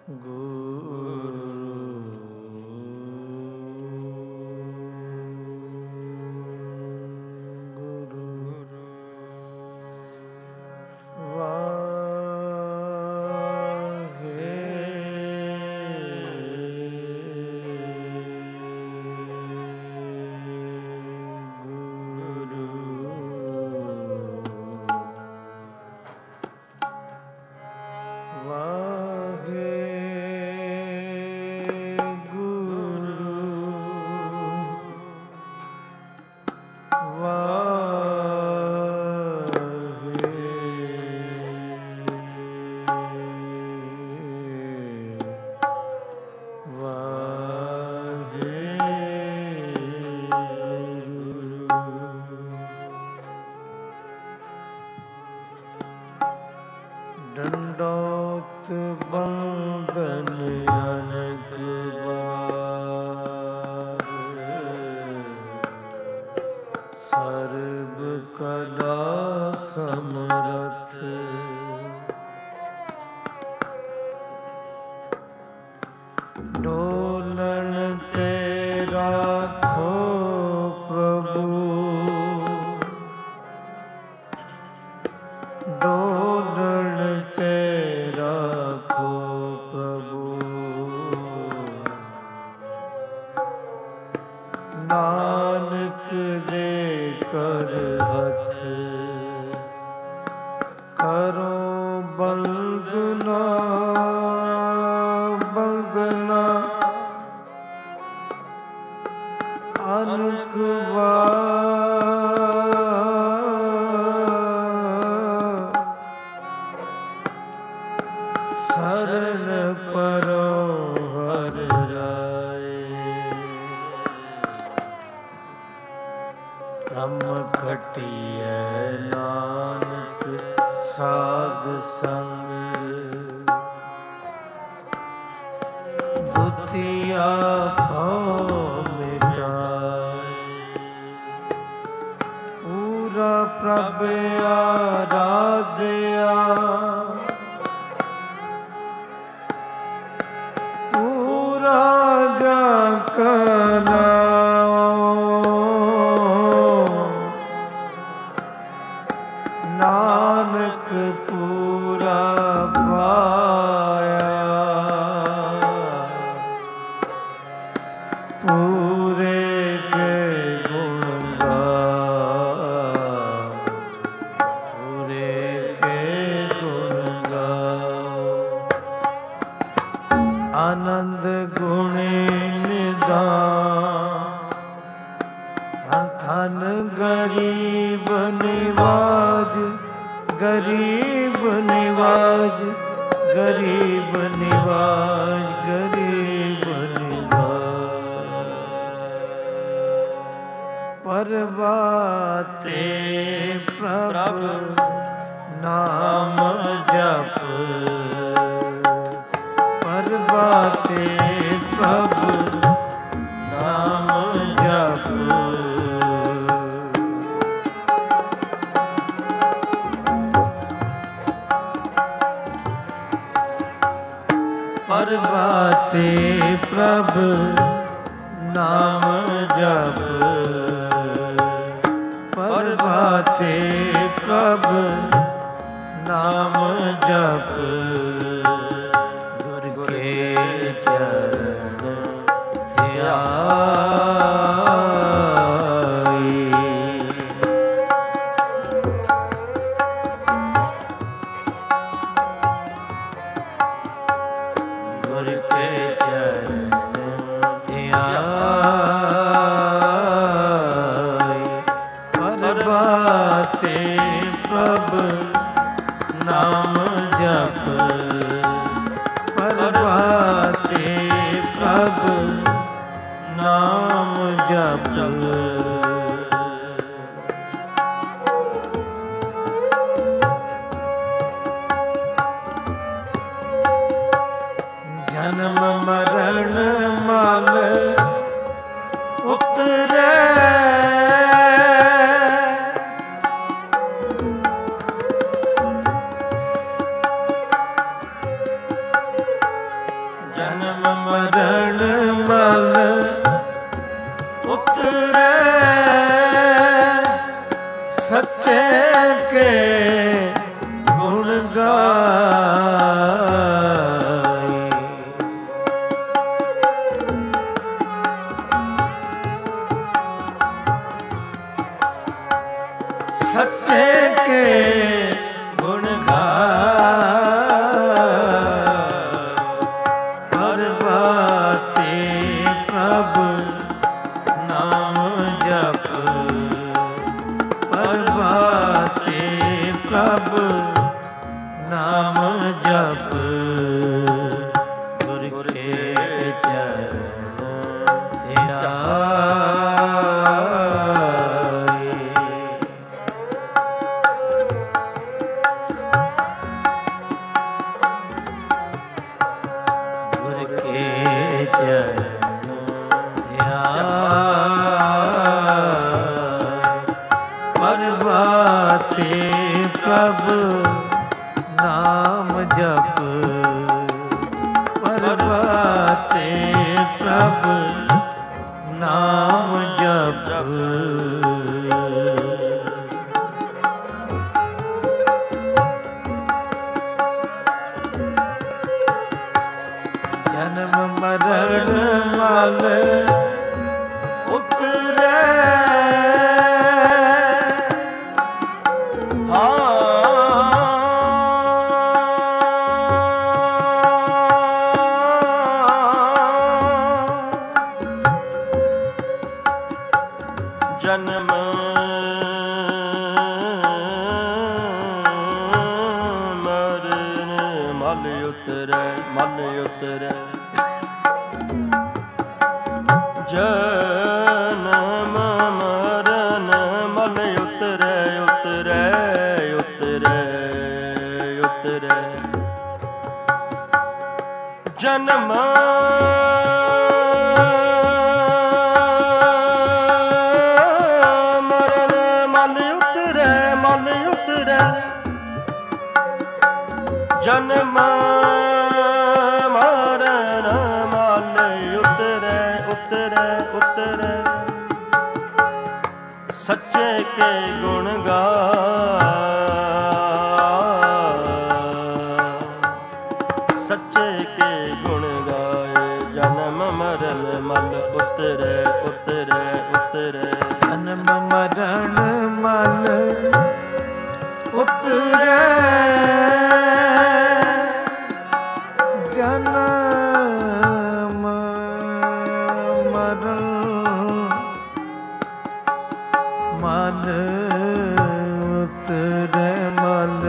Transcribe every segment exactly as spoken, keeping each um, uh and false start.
ਡੰਡੋਤ ਬੰਦਨ ਅਨਕ ਵਾਰ, ਸਰਬ ਕਲਾ ਸਮਰਥ, ਡੋਲਣ ਤੇ ਰਾਖੋ ਪ੍ਰਭੂ, ਡੋਲਣ ਤੇ ਰਾਖੋ ਪ੍ਰਭੂ, ਨਾਨਕ ਦੇ ਕਰ ਹੱਥ, ਕਰੋ ਬੰਦਨਾ ਬੰਦਨਾ ਅਨਕ ਵਾਰ, ਸਰਨ ਪਰੋ ਹਰ ਰਾਏ, ਬ੍ਰਹਮ ਖਟੀਐ ਨਾਨਕ ਸਾਧ ਸੰਗ, ਦੁਤੀਆ ਭਉ ਮਿਟਾਏ, ਪੂਰਾ ਪ੍ਰਭ ਆਰਾਧਿਆ, ਪੂਰਾ ਜਾ ਕਰਾਓ, ਨਾਨਕ ਪੂਰਾ ਪਾਇਆ, ਪੂਰੇ ਕੇ ਗੁਣ ਗਾਓ, ਪੂਰੇ ਕੇ ਗੁਣ ਗਾਓ, ਆਨੰਦ ਗੁਣੇ ਨਿਦਾਨ, ਧਨ ਧਨ ਗਰੀਬ ਨਿਵਾਜ, ਗਰੀਬ ਨਿਵਾਜ, ਗਰੀਬ ਨਿਵਾਜ, ਗਰੀਬ ਨਿਵਾਜ, ਪਰਵਾਤੇ ਪ੍ਰਭ ਨਾਮ ਜਪ, ਪਰਵਾਤੇ ਪ੍ਰਭ ਨਾਮ ਜਪ, ਪਰਵਾਤੇ ਪ੍ਰਭ ਨਾਮ ਜਪ, ਪਰਵਾਤੇ ਪ੍ਰਭ ਨਾਮ ਜਪ, ਗੁਰ ਕੇ ਚਰਨ ਧਿਆਈ, ਗੁਰ ਕੇ ਚਰਨ ਧਿਆਈ, ਪਰਵਾਤੇ ਪ੍ਰਭ ਨਾਮ ਜਪ, ਪਰਵਾਤੇ ਪ੍ਰਭ ਨਾਮ ਜਪ, ਜਨਮ ਮਰਨ ਮਲ ਉਤਰੈ, ਜਨਮ ਮਰਨ ਮਲ ਉਤਰੈ ਸੱਚੇ ਕੇ ਗੁਣ ਗਾਏ। ਸੱਚੇ ਕੇ ਗੁਣ ਗਾਏ। ਪ੍ਰਭ ਨਾਮ ਜਪ ਪਰਬਾਤੇ ਪ੍ਰਭ ਨਾਮ ਜਪ ਗੁਰ ਕੇ ਚਰਨ ਧਿਆਏ। ਗੁਰ ਕੇ ਚਰਨ ਪਰਬਾਤੇ ਪ੍ਰਭ ਨਾਮ ਜਪ ਪਰਬਾਤੇ ਪ੍ਰਭ ਨਾਮ ਜਪ। ਜਨਮ ਮਰਨ ਮਲ ਉਤਰੈ ਜਨਮ ਮਰਨ ਮਲ ਉਤਰੈ ਮਲ ਉਤਰੈ ਜਨਮ ਮਰਨ ਮਲ ਉਤਰੈ ਉਤਰੈ ਉਤਰੈ ਉਤਰੈ ਜਨਮ ਜਨਮ ਮਰਨ ਮਲ ਉਤਰੈ ਉਤਰੈ ਉਤਰੈ ਸੱਚੇ ਕੇ ਗੁਣ ਗਾਏ। ਸੱਚੇ ਕੇ ਗੁਣ ਗਾਏ। ਜਨਮ ਮਰਨ ਮਲ ਉਤਰੈ ਉਤਰੈ ਉਤਰੈ ਜਨਮ ਮਰਨ ਮਲ ਉਤਰੈ ਜਨਮ ਮਰਨ ਮਲ ਉਤਰੈ ਮਲ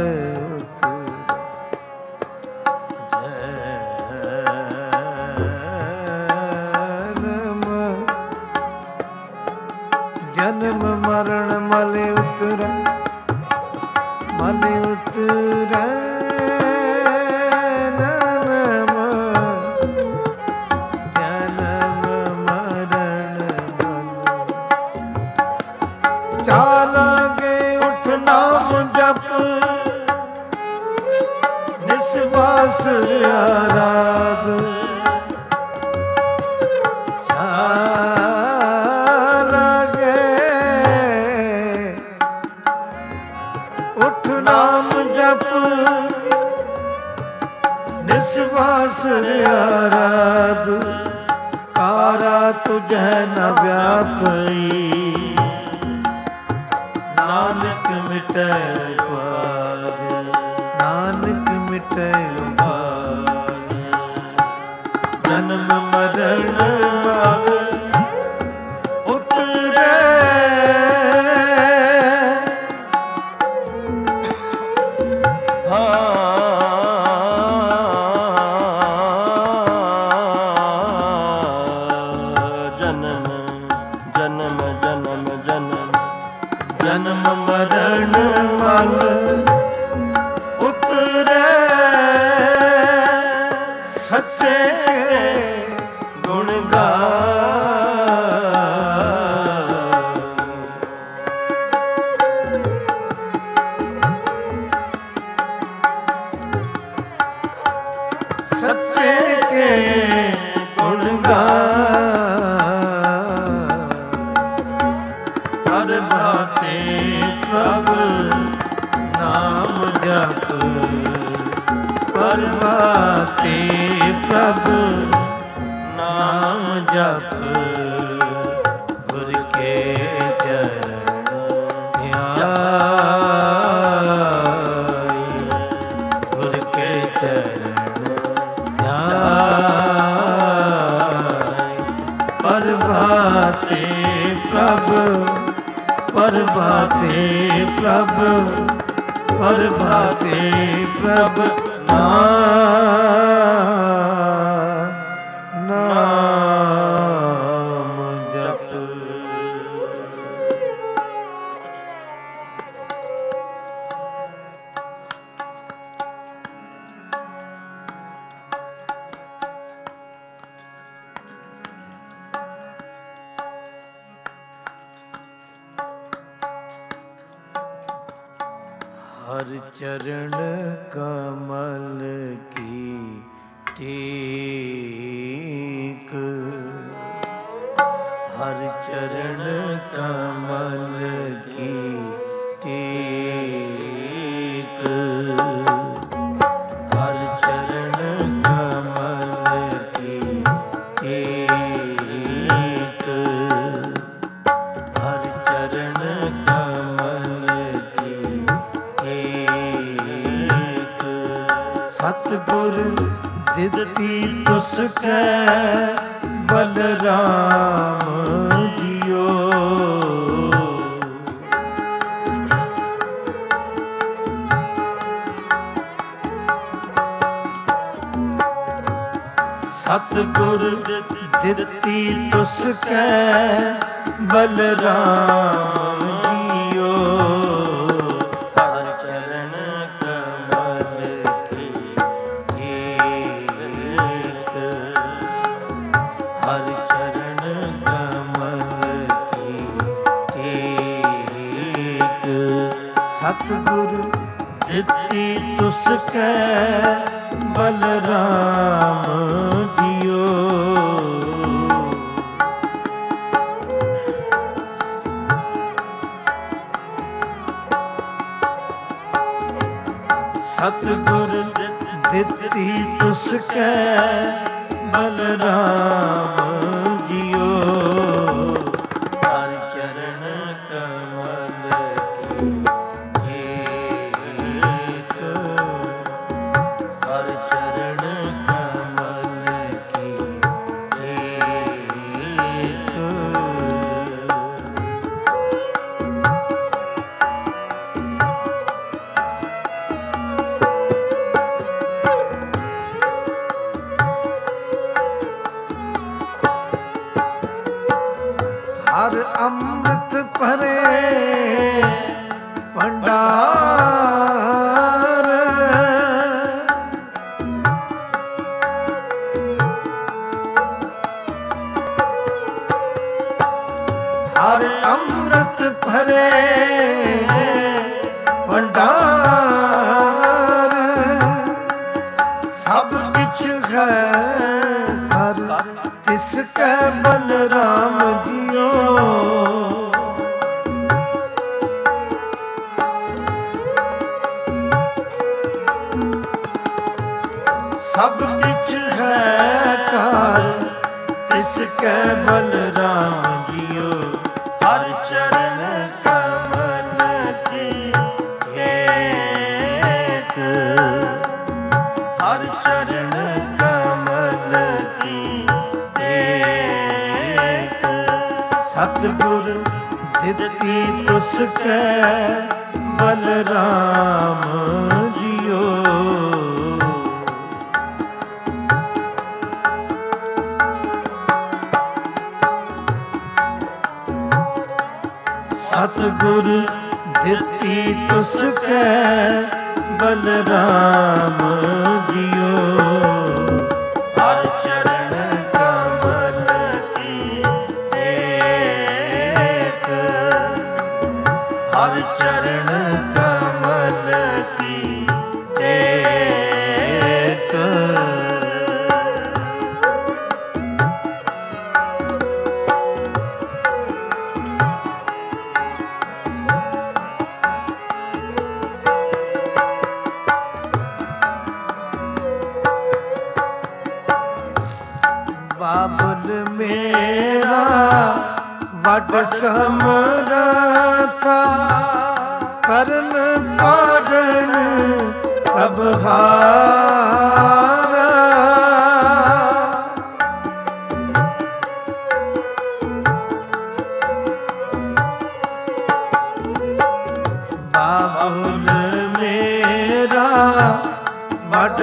ਜਨਮ ਮਰਨ ਮਲ ਉਤਰੈ ਮਲ ਉਤਰੈ ਜਨਮ ਜਨਮ ਮਰਨ ਮਲ ਚਾਲਾਂਗੇ ਉਠ ਨਾਮ ਜਪ ਨਿਸਵਾਸ ਆਰਾਧ ਨਾਮ ਜਪ ਨਿਸਵਾਸ ਆਰਾਧ ਕਾਰਾ ਤੁਝੈ ਨ ਵਿਆਪਈ ਨਾਨਕ ਮਿਟੈ ਉਪਾਦ ਨਾਨਕ ਮਿਟੈ ਉਪਾਦ। ਜਨਮ ਮਰਨ ਮਲ ਉਤਰੈ ਜਨਮ ਮਰਨ ਮਲ ਉਤਰੈ ਸੱਚੇ ਗੁਣ ਗਾਏ। ਸੱਚੇ ਕੇ ਪ੍ਰਭ ਨਾਮ ਜਪ ਗੁਰ ਕੇ ਚਰਨ ਧਿਆਈ ਗੁਰ ਕੇ ਚਰਨ ਧਿਆਈ ਪ੍ਰਭਾਤੇ ਪ੍ਰਭ ਪ੍ਰਭਾਤੇ ਪ੍ਰਭ ਪ੍ਰਭਾਤੇ ਪ੍ਰਭ ਨਾਮ ਨਾਮ ਜਪ हर चरण कमल की टेक हर चरण कमल की टेक हर चरण कमल की टेक हर चरण सतगुर दिती तुसकै बलराम जियो सतगुर दिती तुसकै बलराम जियो हर चरण कमल हर चरण कमल की टेक सतगुर दिती तुसकै बलराम जियो सतगुर दिती तुसकै बलराम जियो हर चरण कमल की टेक हर चरण कमल की टेक हर अमृत भरे भंडार हर अमृत भरे भंडार सब किछ है हर तिसकै बलराम जियो सब किछ है कार तिसकै बलराम जियो हर चरण कमल की टेक हर चरण कमल की टेक सतगुर दिती तुसकै बलराम जियो सतगुर दिती तुसकै बलराम जियो हर चरण कमल की टेक हर चरण कमल की टेक ਬਾਬੁਲ ਮੇਰਾ ਵੱਡ ਸਮਰਥਾ ਕਰਨ ਕਾਰਨ ਅਬਹਾਰਾ ਬਾਬੁਲ ਮੇਰਾ ਵੱਡ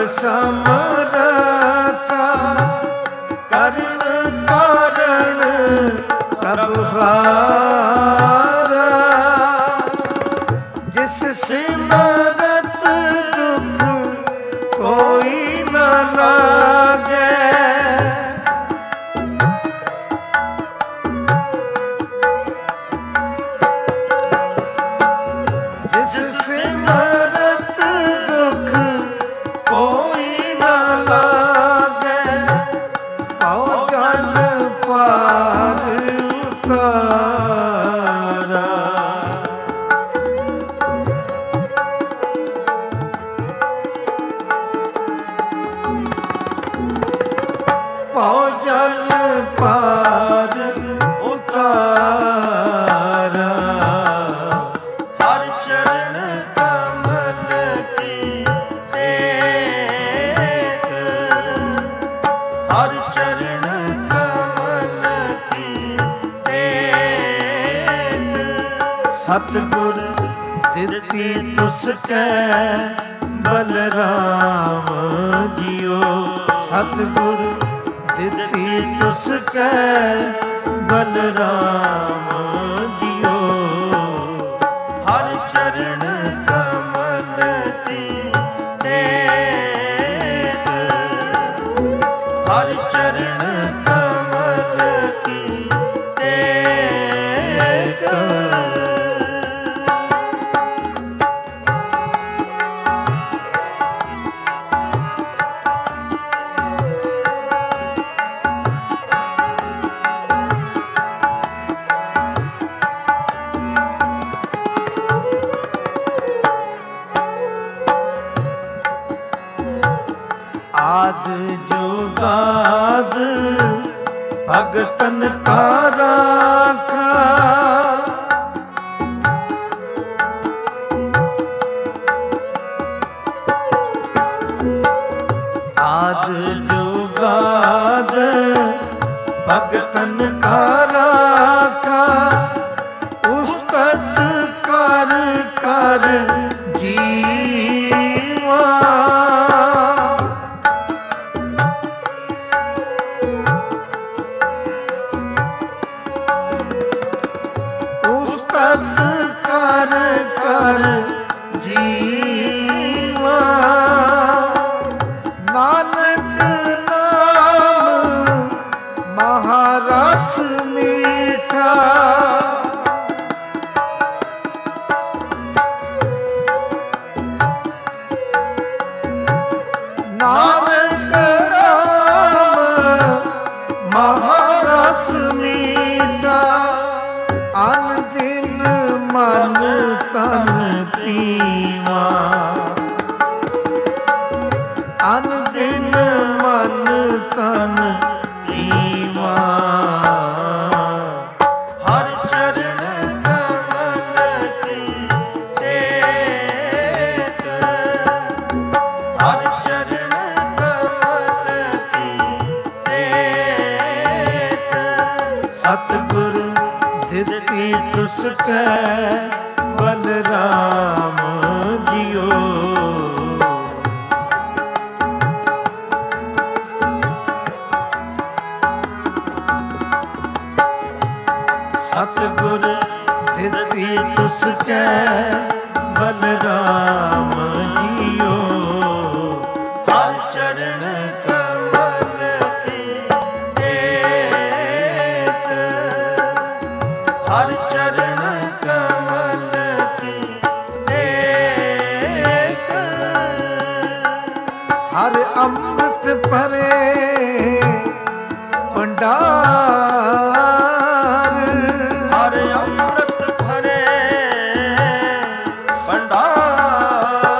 ਸਮਰਥਾ ਕਰਨ ਕਾਰਨ ਪ੍ਰਭੁਹਾਰਾ ਜਿਸ ਸਿਮਰਤ ਦੁਖ ਕੋਈ ਨ ਲਾਗੇ ਜਿਸ ਸਿਮਰਤ ਦੁਖ ਕੋਈ ਨ ਲਾਗੇ ਪਾਉ ਜਲ ਪਾਰ ਉਤਾਰਾ ਪਾਉ ਜਲ ਪਾਰ ਉਤਾਰਾ ਹਰ ਚਰਨ ਕਮਲ ਕੀ ਟੇਕ ਹਰ ਚਰਨ ਕਮਲ ਕੀ ਟੇਕ ਸਤਿਗੁਰ ਦਿੱਤੀ ਤੁਸ ਕੈ ਬਲਰਾਮ ਜੀਓ ਸਤਿਗੁਰ ਦਿੱਤੀ ਤੁਸ ਕੈ ਬਲਰਾਮ ਜੀਓ ਹਰ ਚਰਨ ਕਮਲ ਕੀ ਟੇਕ ਹਰ ਚਰਨ ਕਮਲ ਕੀ ਟੇਕ ਆਦ ਜੁਗਾਦ ਭਗਤਨ ਕਾ ਰਾਖਾ ਆਦ ਜੁਗਾਦ ਭਗਤਨ ਕਾ ਰਾਖਾ ਉਸਤਤ ਕਰ ਕਰ ਜੀਵਾ ਕਰ ਕਰ ਜੀਵਾ ਨਾਨਕ ਨਾਮ ਮਹਾਰਸ ਮੀਠਾ ਨਾਨਕ ਨਾਮ ਮਹਾਰਸ ਮੀਠਾ ਅਨ ਦਿਨ ਮਨ ਤਨ ਪੀਵਾ ਅਨ ਦਿਨ ਮਨ ਤਨ ਪੀਵਾ ਹਰ ਚਰਨ ਕਮਲ ਕੀ ਟੇਕ ਹਰ ਚਰਨ ਕਮਲ ਕੀ ਟੇਕ ਸਤਿਗੁਰ ਦਿੱਤੀ ਤੁਸ ਕੈ ਬਲਰਾਮ ਜੀਓ ਸਤਿਗੁਰ ਦਿੱਤੀ ਤੁਸ ਕੈ ਬਲਰਾਮ ਜੀਓ ਹਰ ਚਰਨ ਕਮਲ ਕੀ ਟੇਕ ਹਰ ਚਰਨ ਕਮਲ ਕੀ ਟੇਕ ਹਰ ਅੰਮ੍ਰਿਤ ਭਰੇ ਭੰਡਾਰ ਹਰ ਅੰਮ੍ਰਿਤ ਭਰੇ ਭੰਡਾਰ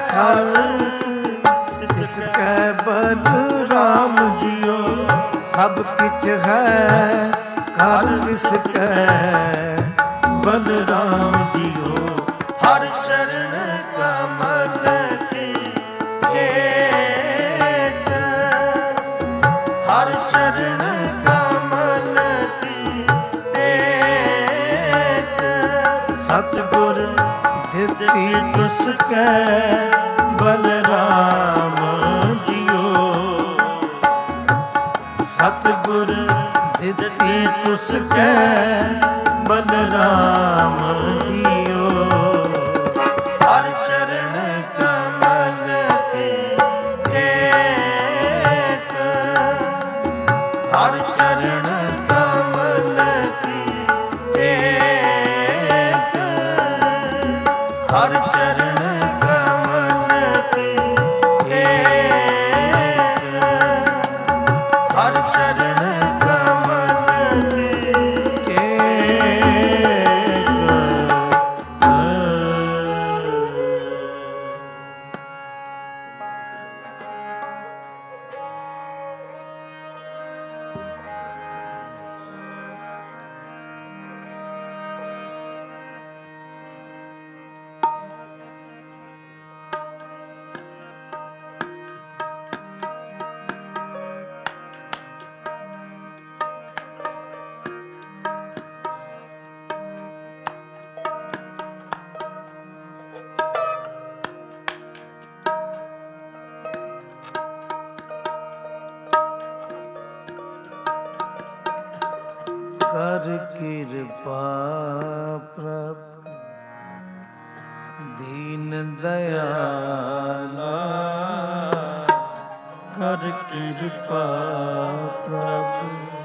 ਖਲਕ ਤਿਸ ਕੈ ਬਲਰਾਮ ਜੀਓ। ਸਭ ਕਿਛ ਹੈ ਘਰ ਤਿਸ ਕੈ ਬਲਰਾਮ ਜੀਓ। ਹਰ ਚਰਨ ਕਮਲ ਕੀ ਏਕ, ਹਰ ਚਰਨ ਕਮਲ ਕੀ ਏਕ। ਸਤਿਗੁਰ ਦਿੱਤੀ ਤੁਸ ਕੈ ਬਲਰਾਮ ਜੀਓ। ਸਤਿਗੁਰ ਦਿੱਤੀ ਤੁਸ ਕੈ ਬਲਰਾਮ ਜੀਓ। ਹਰ ਚਰਨ ਕਮਲ ਕੀ ਏਕ, ਹਰ ਚਰਨ ਕਮਲ ਕੀ ਏਕ, ਹਰ ਚਰਨ ਕਮਲ ਕੀ ਏਕ, ਹਰ ਚਰਨ ਕਮਲ ਕੀ ਕਰ ਕਿਰਪਾ ਪ੍ਰਭ ਦੀਨ ਦਇਆਲਾ। ਕਰ ਕਿਰਪਾ ਪ੍ਰਭ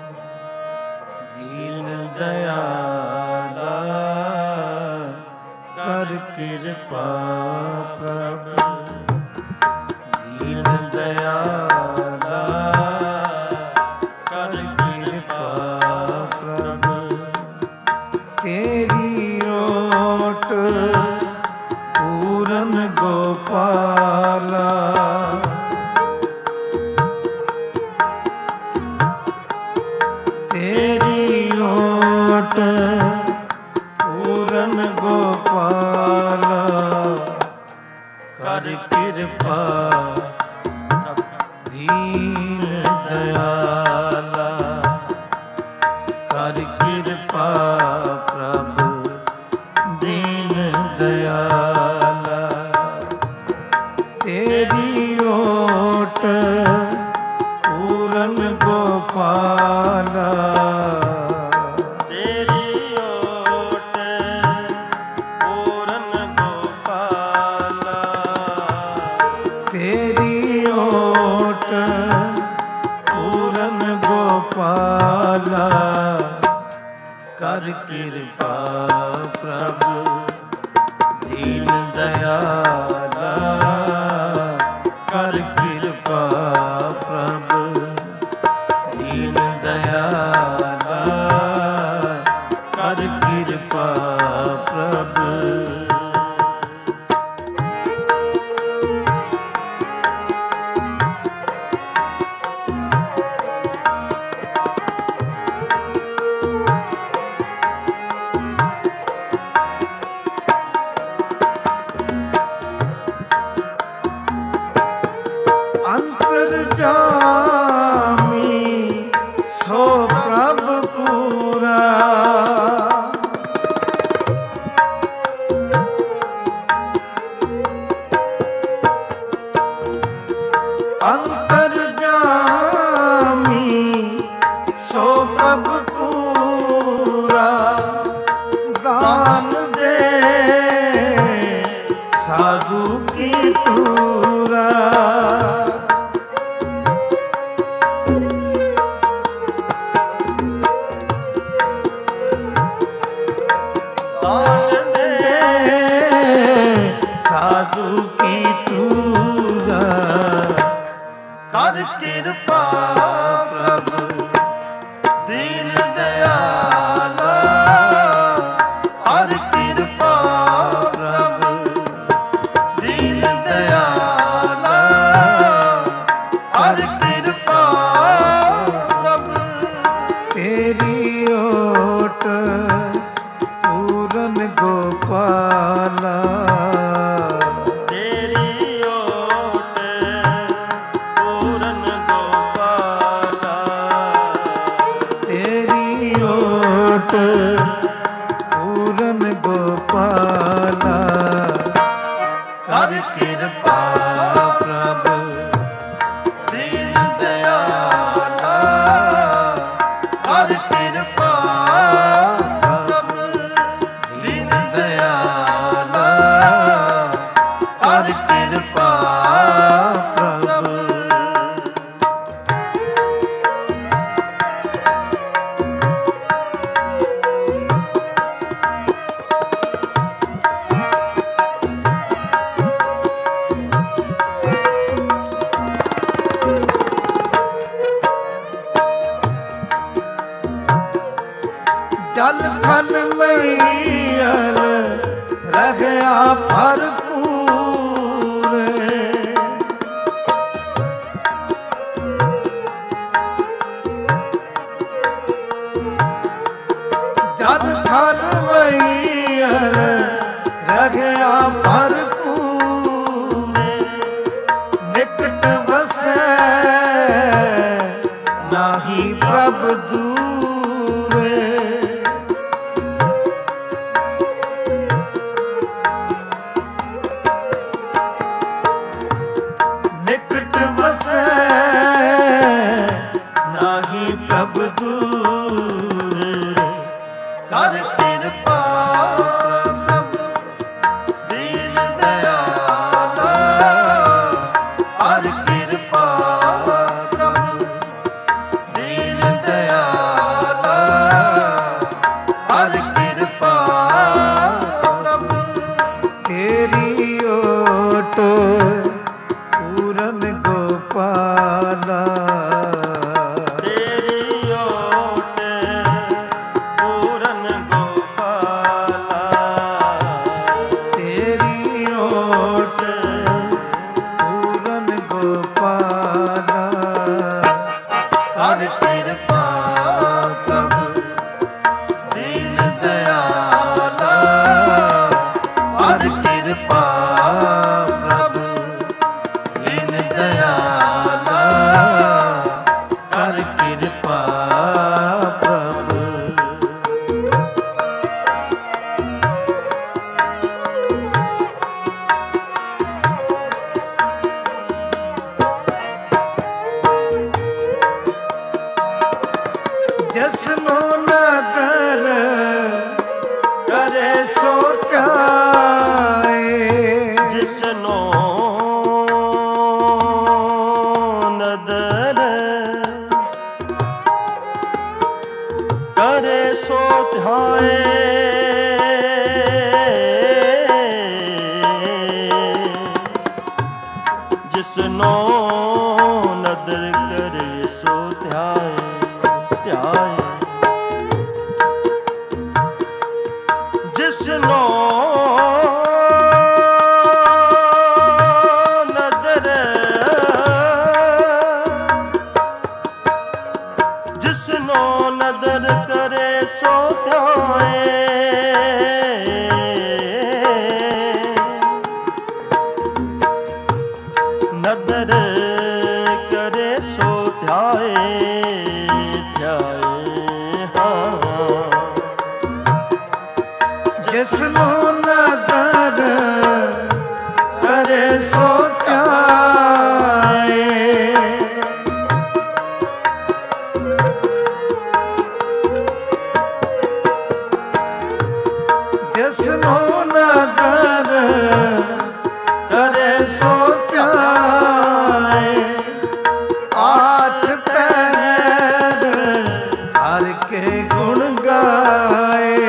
ਦੀਨ ਦਇਆਲਾ। ਕਰ ਕਿਰਪਾ ਪ੍ਰਭ ਦੀਨ ਦਇਆਲਾ। ਕਰ ਕਿਰਪਾ ਪ੍ਰਭ ਤੇਰੀ ਓਟ ਪੂਰਨ ਗੋਪਾਲਾ। ਤੇਰੀ ਓਟ ਪੂਰਨ ਗੋਪਾਲਾ। ਕਰ ਕਿਰਪਾ ਦੀਨ ਦਇਆਲਾ। ਕਰ ਕਿਰਪਾ ਪ੍ਰਭ ਦੀਨ ਦਇਆਲਾ। ਤੇਰੀ ਓਟ ਪੂਰਨ ਗੋਪਾਲਾ। ਤੇਰੀ ਓਟ ਪੂਰਨ ਗੋਪਾਲਾ। ਤੇਰੀ ਓਟ ਪੂਰਨ ਗੋਪਾਲਾ। ਕਰ ਕਿਰਪਾ ਪ੍ਰਭ ਦੀਨ ਦਇਆਲਾ। ਕਰ ਕਿਰਪਾ ਪ੍ਰਭ ਦੀਨ ਦਇਆਲਾ। ਕਰ ਕਿਰਪਾ ਪ੍ਰਭ ਅੰਤਰਜਾਮੀ ਸੋ ਪ੍ਰਭ ਪੂਰਾ। ਅੰਤਰਜਾਮੀ ਸੋ ਪ੍ਰਭ ਪੂਰਾ। ਦਾਨ ਦੇ ਸਾਧੂ ਕੀ ਤੂਰਾ। ਦਾਨ ਦੇ ਸਾਧੂ ਕੀ ਤੂਰਾ। ਕਰ ਕਿਰਪਾ ਪ੍ਰਭ ਦੀਨ ਦਇਆਲਾ। ਕਰ ਕਿਰਪਾ ਪ੍ਰਭ ਦੀਨ ਦਇਆਲਾ। ਪੂਰਨ ਗੋਪਾਲਾ ਕਰ ਕਿਰਪਾ ਪ੍ਰਭ ਦੀਨ ਦਿਆਲਾ ਕਰ ਕਿਰਪਾ ਪ੍ਰਭ ਦੀਨ ਦਿਆਲਾ ਕਰ ਕਿਰਪਾ ਪ੍ਰਭ ਜਲ ਥਲ ਮਈਅਰ ਰਹਿਆ ਭਰਪੂਰ ਜਲ ਥਲ ਮਈਅਰ ਰਹਿਆ ਭਰਪੂਰ ਨਿਕਟ ਵਸੈ ਨਾਹੀ ਪ੍ਰਭ ਦੂਰੇ ਨਿਕਟ ਵਸੈ ਨਾਹੀ ਪ੍ਰਭ ਦੂਰ ਕਰ ਕਿਰਪਾ ਪ੍ਰਭ ਦੀਨ ਦਿਆਲਾ ਕਰ ਕਿਰਪਾ ਪ੍ਰਭ ਦੀਨ ਦਿਆਲਾ ਕਰ ਕਿਰਪਾ ਪ੍ਰਭ ਤੇਰੀ ਓਟ ਪੂਰਨ ਗੋਪਾਲਾ ਤੇਰੀ ਓਟ ਪੂਰਨ ਗੋਪਾਲਾ ਤੇਰੀ ਓਟ ਪੂਰਨ ਗੋਪਾਲਾ ਕਰ ਕਿਰਪਾ ਪ੍ਰਭ ਦੀਨ ਦਿਆਲਾ ਕਰ ਕਿਰਪਾ ਪ੍ਰਭ ਦੀਨ ਦਿਆਲਾ ਕਰ ਕਿਰਪਾ ਪ੍ਰਭ ਜਸਨੋ ਨਦਰ ਕਰੇ ਸੋ ਧਿਆਏ ਜਿਸਨੋ ਨਦਰ ਕਰੇ ਸੋ ਧਿਆਏ ਜਿਸਨੋ ਨਦਰ ਕਰੇ ਸੋ ਧਿਆਏ ਧਿਆਏ ਜਿਸਨੋ ਨਦਰ ਜਿਸਨੋ ਨਦਰ ਕਰੇ ਸੋ ਧਿਆਏ ਨਦਰ ਕਰੇ ਸੋ ਧਿਆਏ ਧਿਆਏ ਹਾਂ ਜਿਸਨੋ ਨਦਰ ਕਰੇ ਸੋ ਧਿਆਏ ਜਿਸਨੋ ਨਦਰ ਕਰੇ ਸੋ ਧਿਆਏ ਆਠ ਪਹਿਰ ਹਰ ਕੇ ਗੁਣ ਗਾਏ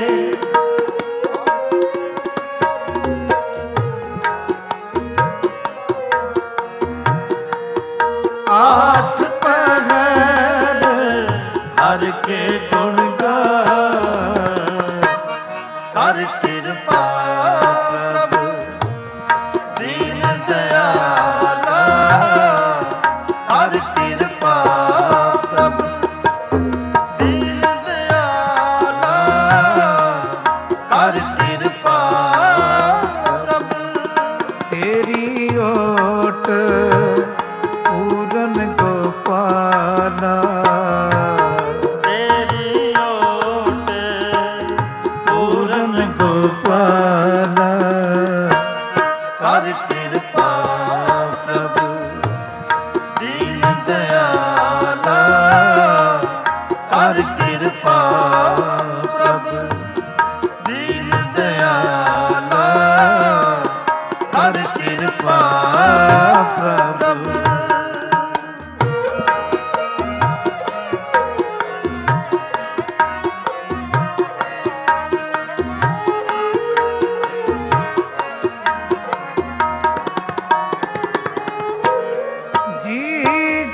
ਆਠ ਪਹਿਰ ਹਰ ਕੇ ਗੁਣ ਗਾਏ ਕਰ ਕਿਰਪਾ ਪ੍ਰਭ ਦੀਨ ਦਿਆਲਾ ਕਰ ਕਿਰਪਾ ਪ੍ਰਭ ਦੀਨ ਦਿਆਲਾ ਕਰ ਕਿਰਪਾ ਪ੍ਰਭ ਤੇਰੀ ਓਟ ਪੂਰਨ ਗੋਪਾਲਾ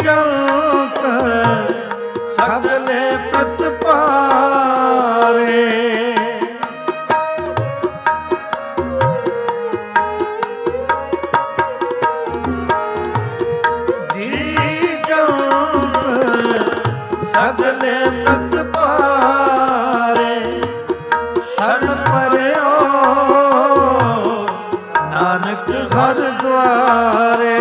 ਜੰਤ ਸਗਲੇ ਪ੍ਰਤਪਾਰੇ ਸਗਲੇ ਪ੍ਰਤਪਾਰੇ ਸਰਨ ਪਰਿਓ ਨਾਨਕ ਘਰ ਦੁਆਰੇ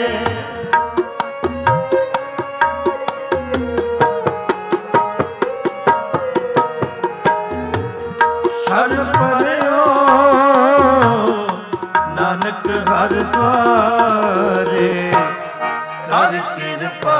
ਸਰਨ ਪਰਿਓ ਨਾਨਕ ਘਰ ਦੁਆਰੇ ਕਰ ਕਿਰਪਾ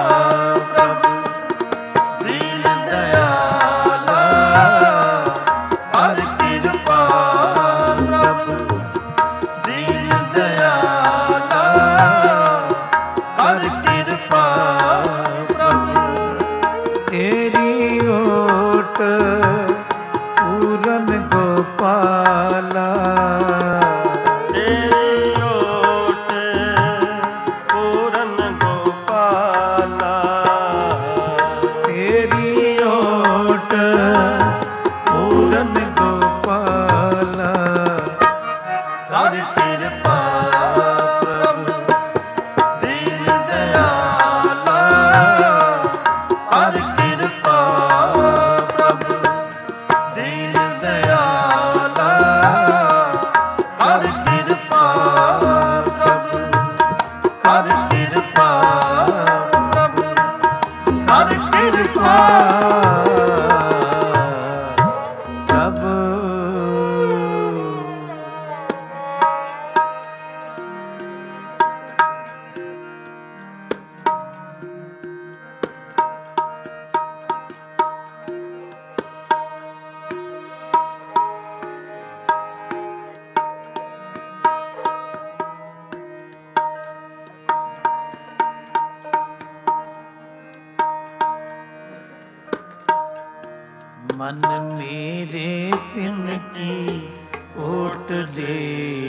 ਮਨ ਮੇਰੇ ਤਿਨ ਕੀ ਓਟ ਦੇ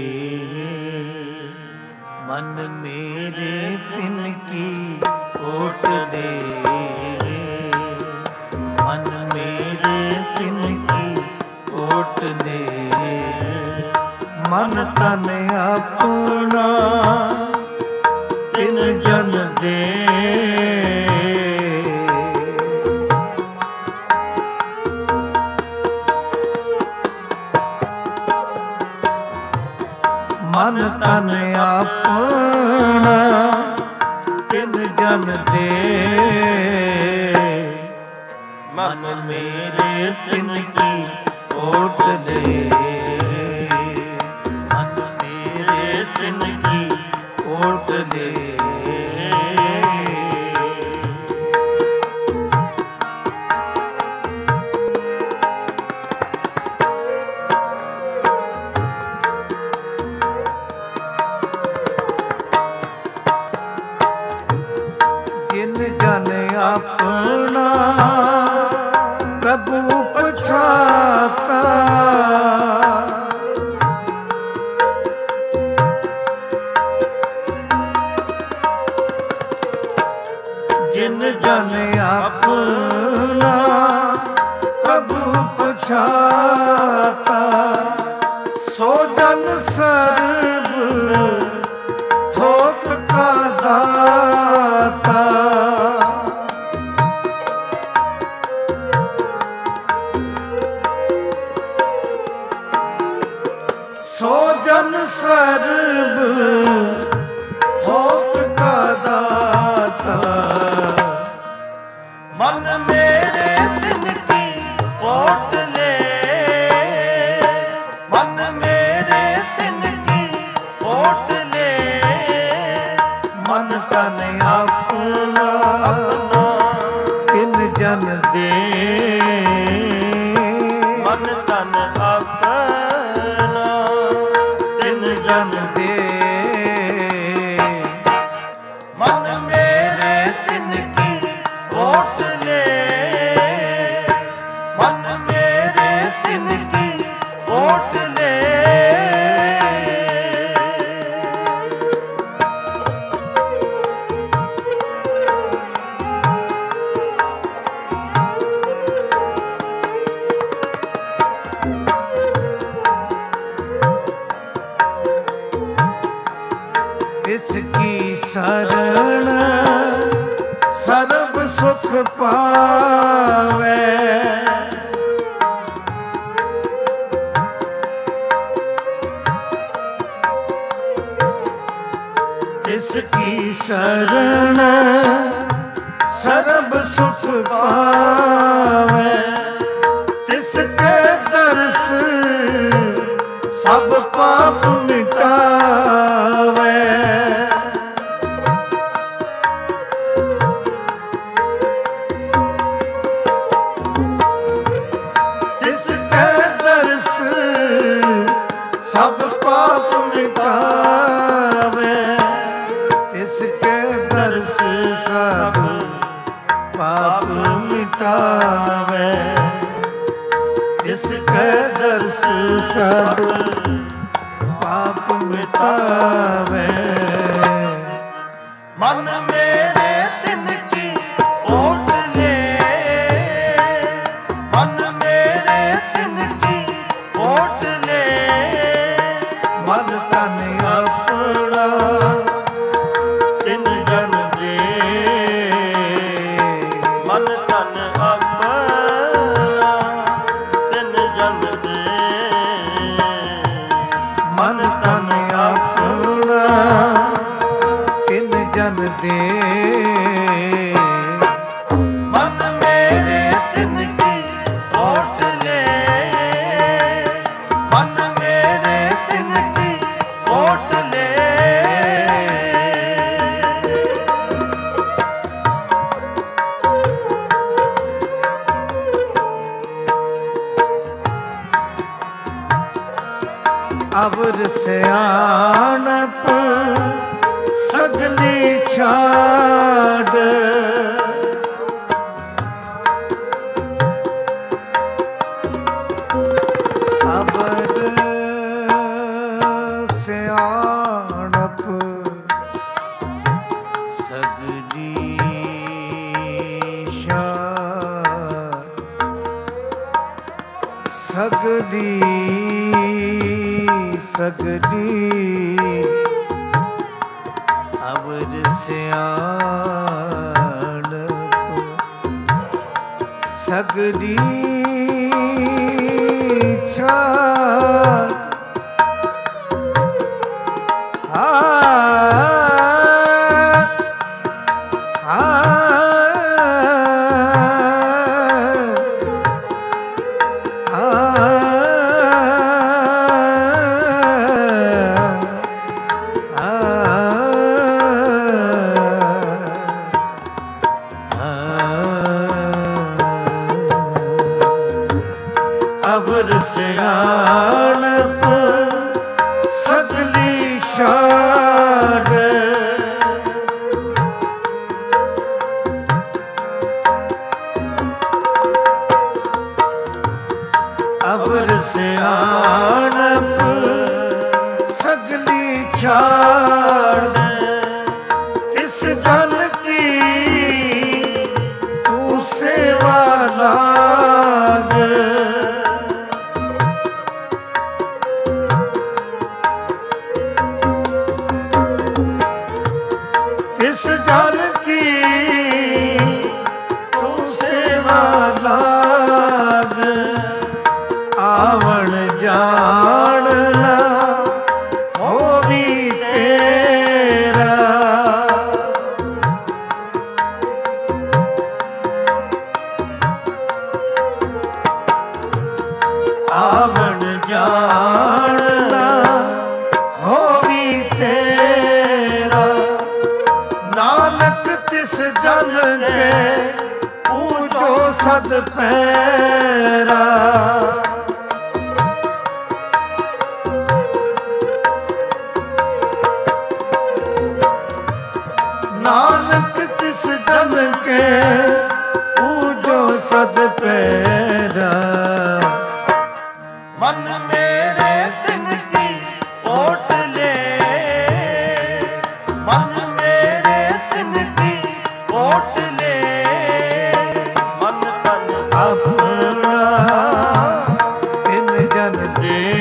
ਮਨ ਮੇਰੇ ਤਿਨ ਕੀ ਓਟ ਦੇ ਮਨ ਮੇਰੇ ਤਿਨ ਕੀ ਓਟ ਦੇ ਮਨ ਤਨ ਆਪਣਾ ਤਿਨ ਜਨ ਦੇ ਮਨ ਤਨ ਆਪਣਾ ਤਿਨ ਜਨ ਦੇ ਮਨ ਮੇਰੇ ਤਿਨ ਕੀ ਓਟ ਦੇ ਮਨ ਮੇਰੇ ਤਿਨ ਕੀ ਓਟ ਦੇ ਆਪਣਾ ਪ੍ਰਭੂ ਪਛਾਤਾ ਜਿਨ ਜਨ ਆਪਣਾ ਪ੍ਰਭੂ ਪਛਾਤਾ ਸੋ ਜਨ ਸਰਬ ਥੋਕ ਕਾ ਦਾਤਾ ਸੋ ਜਨ ਸਰਬ ਥੋਕ ਕਾ ਦਾਤਾ ਮਨ ਮੇਰੇ ਤਿਨ ਕੀ ਓਟ ਲੈ ਮਨ ਮੇਰੇ ਤਿਨ ਕੀ ਓਟ ਲੈ ਮਨ ਤਨ ਆਪਣਾ ਤਿਨ ਜਨ ਦੇ ਮਨ ਤਨ ਆਪਣਾ ਜਨ ਦੇ ਮਨ ਮੇਰੇ ਤਿਨ ਕੀ ਓਟ ਲੈ ਮਨ ਮੇਰੇ ਤਿਨ ਕੀ ਓਟ ਲੈ ਸ਼ਰਨ ਸਰਬ ਸੁਖ ਪਾਵੇ। ਤਿਸ ਕੀ ਸ਼ਰਨ ਸਰਬ ਸੁਖ ਪਾਵੇ। ਤਿਸ ਕੇ ਦਰਸ ਸਭ ਪਾਪ ਮਿਟਾਵੇ। ਤਿਸ ਕੇ ਦਰਸ ਸਭ ਪਾਪ ਮਿਟਾਵੇ। ਤਿਸ ਕੇ ਦਰਸ ਸਭ ਪਾਪ ਮਿਟਾਵੇ। ਤਿਸ ਕੇ ਦਰਸ ਸਭ ਪਾਪ ਮਿਟਾਵੇ। ਮਨ ਮੇਰੇ ਤਿਨ ਕੀ ਓਟ ਲੈ। ਮਨ ਮੇਰੇ ਤਿਨ ਕੀ ਓਟ ਲੈ। ਮਨ ਤਨ ਆਪਣਾ ਤਿਨ ਜਨ ਦੇ। ਮਨ ਤਨ ਆਪਣਾ ਤਿਨ ਜਨ ਦੇ। ਮਨ ਤਨ ਆਪਣਾ ਤਿਨ ਜਨ ਦੇ। ਮਨ ਮੇਰੇ ਤਿਨ ਕੀ ਓਟ ਲੈ। ਮਨ ਮੇਰੇ ਤਿਨ ਕੀ ਓਟ ਲੈ। ਅਵਰ ਸਿਆਣਪ ਸਗਲੀ ਛਾੜ। ਅਵਰ ਸਿਆਣਪ ਸਗਲੀ ਛਾੜ। ਸਗਲੀ ਸਗਲੀ ਅਵਰ ਸਿਆਣਪ ਸਗਲੀ ਛਾੜ। ਆ ਆ ਅਵਰ ਸਿਆਣਪ ਸਗਲੀ ਛਾੜ। ਅਵਰ ਸਿਆਣਪ ਸਗਲੀ ਛਾੜ। ਤਿਸ ਜਨ ਕੀ ਤੂੰ ਸੇਵਾ ਲਾਗ। ਤਿਸ ਜਨ ਕੀ ਤੂੰ ਸੇਵਾ ਲਾਗ। ਆਵਣ ਜਾਣ ਨਾ ਹੋਵੀ ਤੇਰਾ। ਆਵਣ ਜਾਣ ਨਾ ਹੋਵੀ ਤੇਰਾ। ਨਾਨਕ ਤਿਸ ਜਨ ਕੇ ਪੂਜੋ ਸਦ ਪੈਰਾ। ਨਾਨਕ ਤਿਸ ਜਨ ਕੇ ਪੂਜੋ ਸਦ ਪੈਰਾ। ਮਨ ਮੇਰੇ ਤਿਨ ਕੀ ਓਟ ਲੈ। ਮਨ ਮੇਰੇ ਤਿਨ ਕੀ ਓਟ ਲੈ। ਮਨ ਤਨ ਆਪਣਾ ਤਿਨ ਜਨ ਦੇ।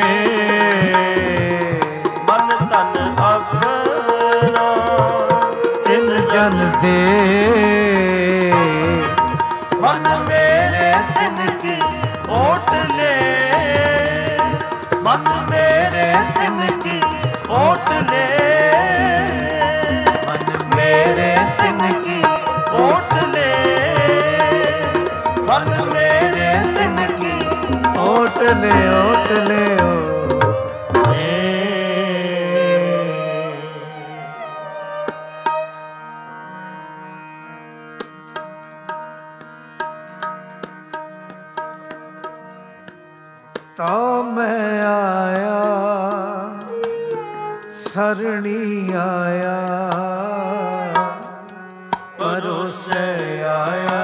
ਮਨ ਤਨ ਆਪਣਾ ਤਿਨ ਜਨ दे मन मेरे तिन की ओट ले मन मेरे तिन की ओट ले मन मेरे तिन की ओट ले मन मेरे तिन की ओट ले ओट ले ओ तो मैं आया सरणी आया परोसे आया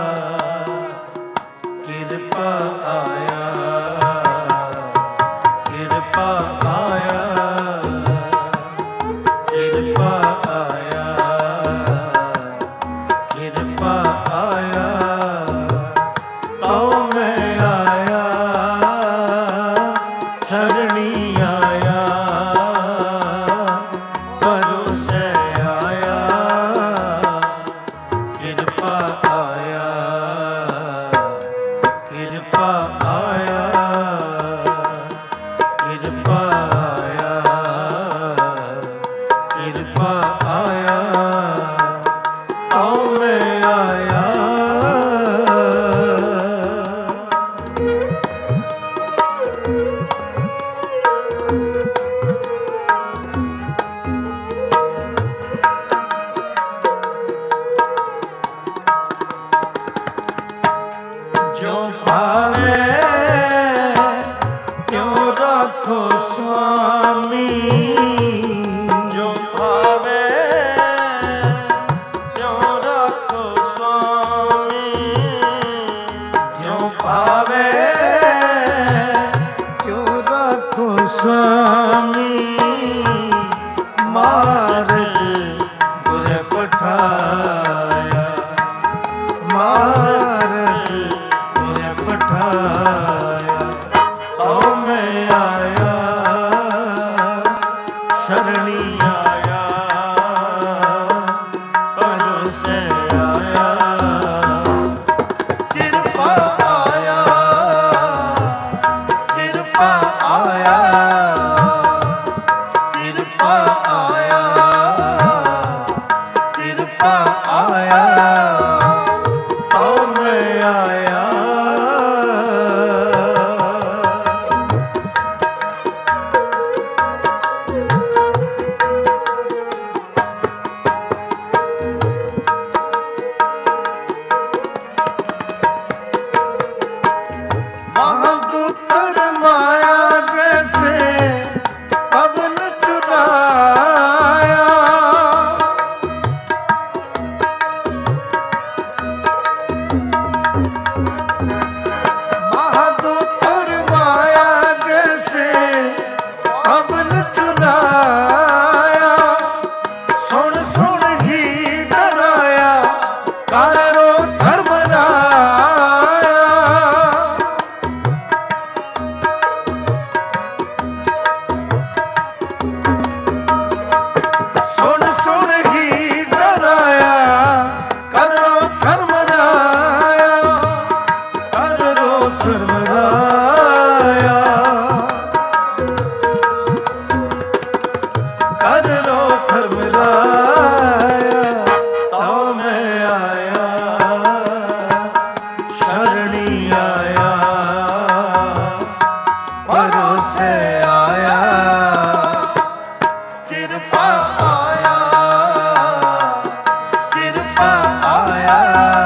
कृपा आया कृपा आया कृपा आया कृपा आया तो मैं आया सरणी आया परोसे आया कृपा आया कृपा आया कृपा आया कृपा आया तो मैं आया जो भावे त्यों रखो स्वामी जो भावे त्यों रखो स्वामी जो भावे त्यों रखो स्वामी मार्ग गुर पठाया मार्ग गुर पठाया तो मैं आया सरणी आया परोसे आया कृपा आया कृपा आया कृपा आया कृपा आया तो मैं आया महादूतर माया जैसे पवन चुराया महादूतर माया जैसे पवन चुराया सुन सुन ही डराया कारो धर्मराया सुन सुन ही डराया करो धर्मराया करो धर्मराया करो धर्मराया तो मैं आया शरणी आया परोसे आया कृपा आया कृपा आया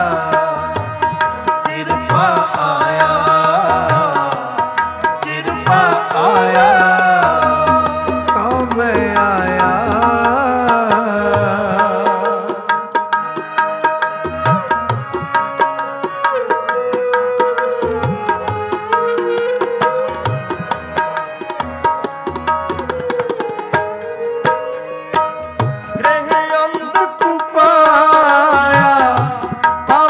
कृपा आया कृपा आया तो मैं आया गृह अंध कुपाया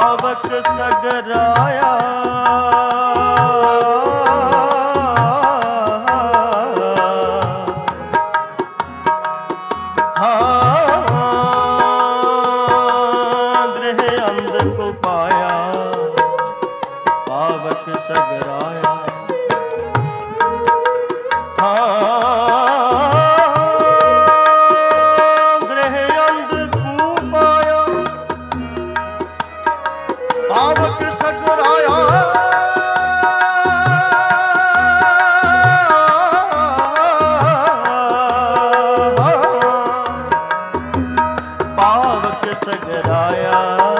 ਪਾਵਕ ਸਗਰਾਇਆ सगराया हाँ गृह अंध को पाया पावक सगराया पावक सगराया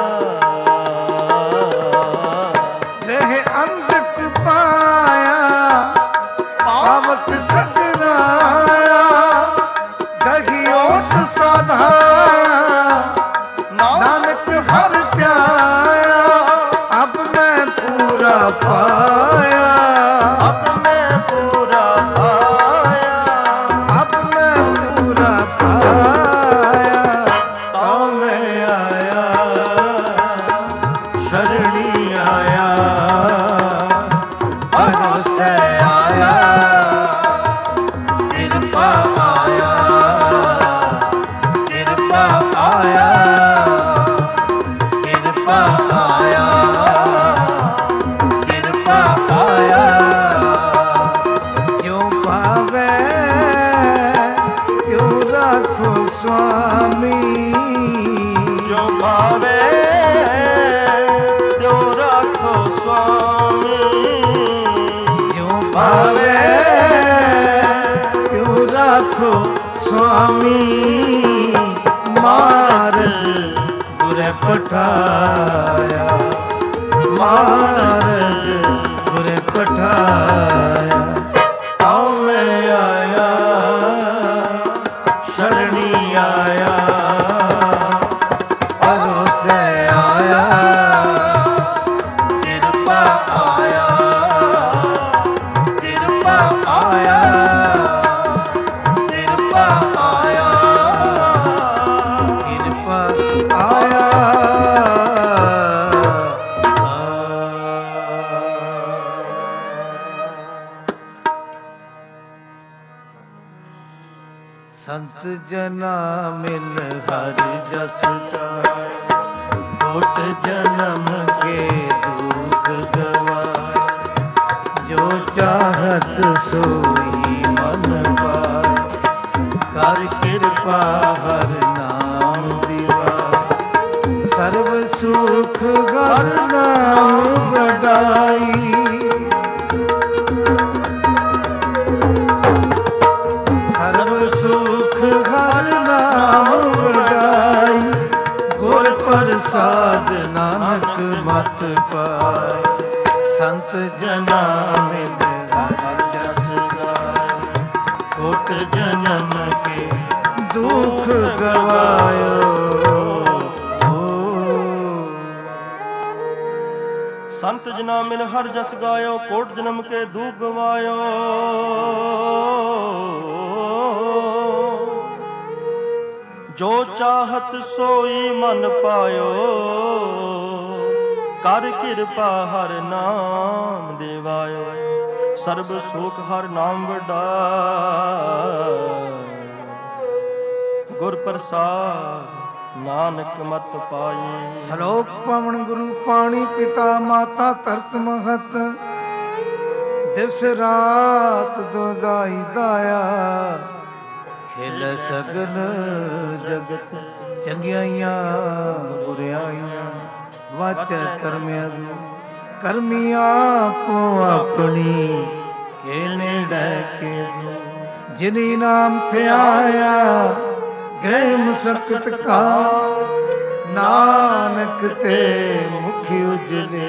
पावक सगराया दही ओट साधाया नानक हर त्याया अब मैं पूरा पाया अब मैं पूरा पाया अब मैं पूरा पाया तो मैं आया शरणी आया भरोसे आया कृपा आया कृपा आया कृपा आया कृपा आया क्यों पावे क्यों रखो स्वामी जो भावे जो रखो स्वामी क्यों पावे क्यों रखो स्वामी मार्ग गुरे पठाया मार्ग गुरे पठाया आओ मैं आया शरणी आया भरोसे आया कृपा आया कृपा आया कृपा आया कृपा आया संत जना मिल हर जस गाए कोट जन्म के दुख गवाए जो चाहत सोई मन पाए कर कृपा हर नाम दिवाए सर्व सुख हर नाम बढ़ाई सुख हर नाम बढ़ाई गुर प्रसाद नानक मत पाए संत जना मिल हर जस गाए कोट जन्म के दुख गवायो संत जना मिल हर जस गायो कोट जन्म के दुख गवायो जो चाहत सोई मन पायो कर कृपा हर नाम देवायो सर्ब सुख हर नाम वडाय गुर प्रसाद नानक मत पाई श्लोक पवन गुरु पाणी पिता माता तरत महत दिवस रात दोदाई दाया ਖਿਲ ਸਗਲ ਜਗਤ ਚੰਗਿਆਈਆਂ ਬੁਰਿਆਈਆਂ ਵਾਚੈ ਕਰਮਿਆਂ ਦੀ ਕਰਮੀ ਆਪੋ ਆਪਣੀ ਕੇ ਨੇੜੇ ਕੇ ਜਿਨੀ ਨਾਮ ਧਿਆਇਆ ਗਏ ਮੁਸਕਤ ਕਾ ਨਾਨਕ ਤੇ ਮੁਖ ਉਜਲੇ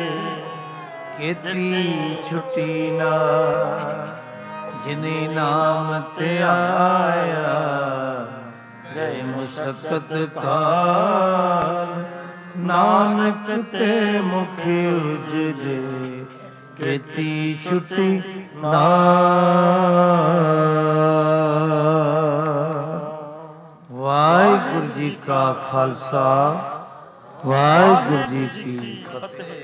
ਕੀਤੀ ਛੁੱਟੀ ਨਾ ਜਿਨੇ ਨਾਮ ਧਿਆਇਆ ਗਏ ਮੁਸਕਤ ਕਾਲ ਨਾਨਕ ਤੇ ਮੁਖ ਉਜਲੇ ਕੀਤੀ ਛੁੱਟੀ ਨਾ ਵਾਹਿਗੁਰੂ ਜੀ ਕਾ ਖਾਲਸਾ ਵਾਹਿਗੁਰੂ ਜੀ ਕੀ ਫਤਿਹ।